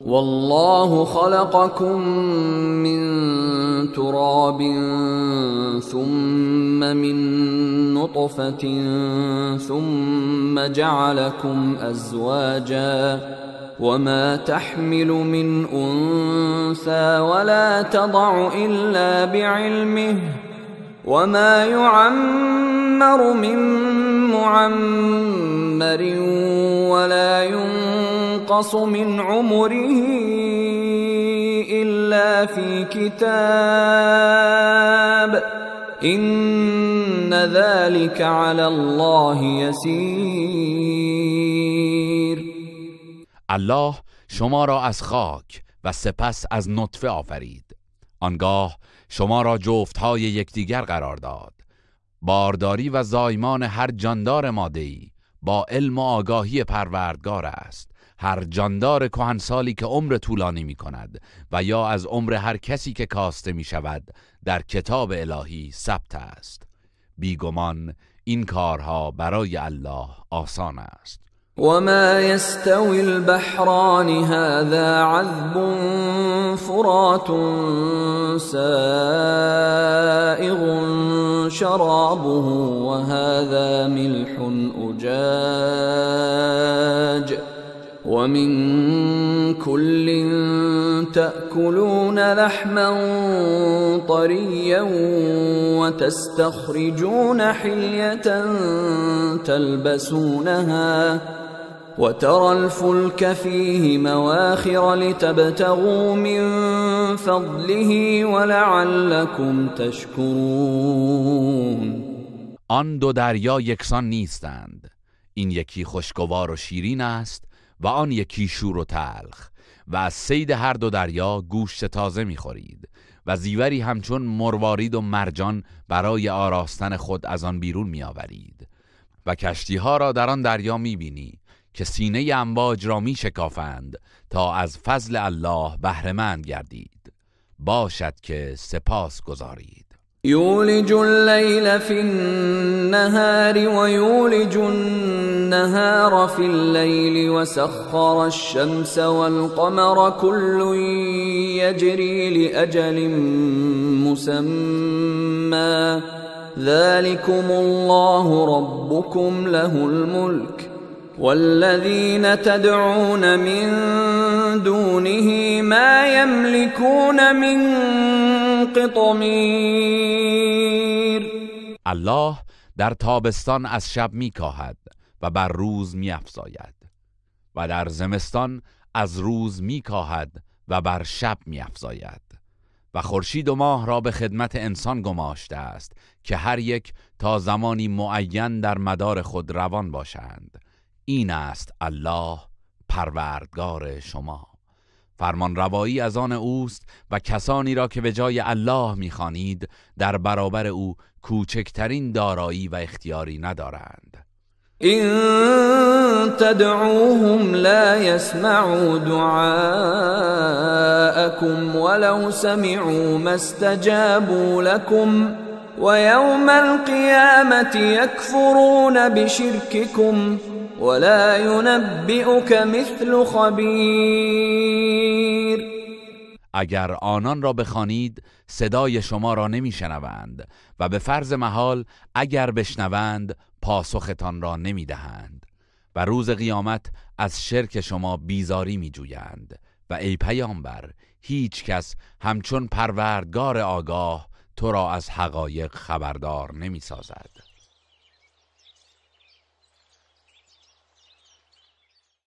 والله خلقكم من تراب ثم من نطفة ثم جعلكم أزواجا وما تحمل من أنثى ولا تضع إلا بعلمه وما يعمر من معمر ولا ينقص من عمره إلا في كتاب إن ذلك على الله يسير. الله شما را از خاک و سپس از نطفه آفرید، آنگاه شما را جفتهای یکدیگر قرار داد. بارداری و زایمان هر جاندار ماده‌ای با علم و آگاهی پروردگار است. هر جاندار کهنسالی که عمر طولانی می کند و یا از عمر هر کسی که کاسته می شود در کتاب الهی ثبت است. بیگمان این کارها برای الله آسان است. وما يستوي البحران هذا عذب فرات سائغ شرابه وهذا ملح أجاج ومن كل تأكلون لحما طريا وتستخرجون حلية تلبسونها وترى الفلك فيه مواخر لتبتغوا من فضله ولعلكم تشكرون. آن دو دریا یکسان نیستند، این یکی خوشگوار و شیرین است و آن یکی شور و تلخ، و از صید هر دو دریا گوشت تازه می‌خورید و زیوری همچون مروارید و مرجان برای آراستن خود از آن بیرون می‌آورید و کشتی‌ها را در آن دریا می‌بینی که سینه امواج را می‌شکافند تا از فضل الله بهره مند گردید. باشد که سپاس گذارید. يولج الليل في النهار ويولج النهار في الليل وسخر الشمس والقمر كل يجري لأجل مسمى ذلكم الله ربكم له الملك والذين تدعون من دونه ما يملكون من قطمیر. الله در تابستان از شب میکاهد و بر روز میافزاید و در زمستان از روز میکاهد و بر شب میافزاید و خورشید و ماه را به خدمت انسان گماشته است که هر یک تا زمانی معین در مدار خود روان باشند. این است الله پروردگار شما. فرمان روایی از آن اوست و کسانی را که به جای الله می‌خوانید در برابر او کوچکترین دارایی و اختیاری ندارند. این تدعوهم لا يسمعوا دعاءكم ولو سمعوا ما استجابوا لكم ويوم القيامة يكفرون بشرككم ولا ينبئك مثل خبیر. اگر آنان را بخوانید صدای شما را نمیشنوند و به فرض محال اگر بشنوند پاسختان را نمیدهند و روز قیامت از شرک شما بیزاری میجویند. و ای پیامبر، هیچ کس همچون پروردگار آگاه تو را از حقایق خبردار نمیسازد.